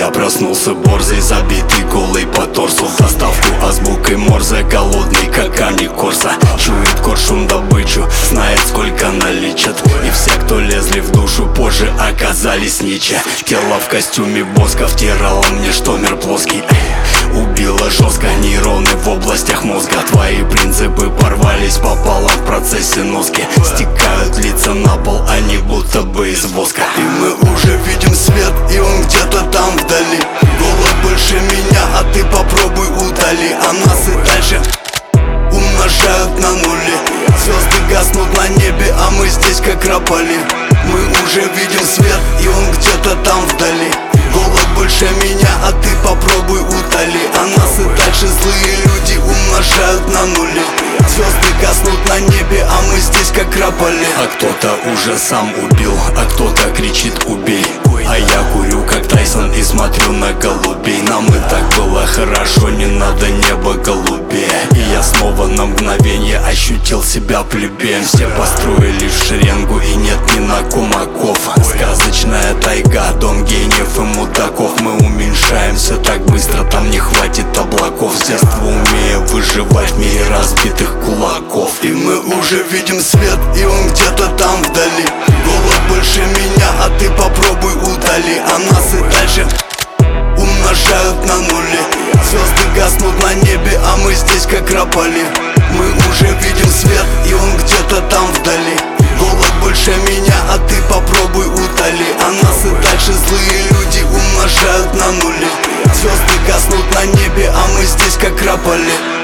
Я проснулся борзый, забитый голый по торсу. В доставку азбукой Морзе, голодный как камни Корса. Чует коршун добычу, знает сколько наличат. И все, кто лезли в душу, позже оказались ниче. Тело в костюме Боска втирало мне, что мир плоский. Убило жестко нейроны в областях мозга. Твои принципы порвались пополам в процессе носки. Стекают лица на пол, они будто бы из воска. И мы уже видим свет, и он где-то там вдали. Голод больше меня, а ты попробуй удали. А нас и дальше умножают на нули. Звезды гаснут на небе, а мы здесь как рапали. Мы уже видим свет, и он где-то там вдали. Голод больше меня, а ты попробуй утоли. А нас и дальше злые люди умножают на нули. Звезды гаснут на небе, а мы здесь как рапали. А кто-то уже сам убил, а кто-то кричит убей. А я курю как Тайсон и смотрю на голубей. Нам и так было хорошо, не надо небо голубее. И я снова на мгновение ощутил себя плебеем. Все построились в шеренгу и нет ни на ком оков. Сказочная тайга, дом гениев и мудаков. Мы уменьшаемся так быстро, там не хватит облаков. С детства умея выживать в мире разбитых кулаков. И мы уже видим свет, и он где-то там вдали. Голод больше меня, а ты попробуй удали. А нас и дальше умножают на нули. Звезды гаснут на небе, а мы здесь как рапали. Мы уже видим свет, и он где-то там вдали. Голод больше меня, а ты попробуй утоли. А нас и дальше злые люди умножают на нули. Звезды гаснут на небе, а мы здесь как рапали.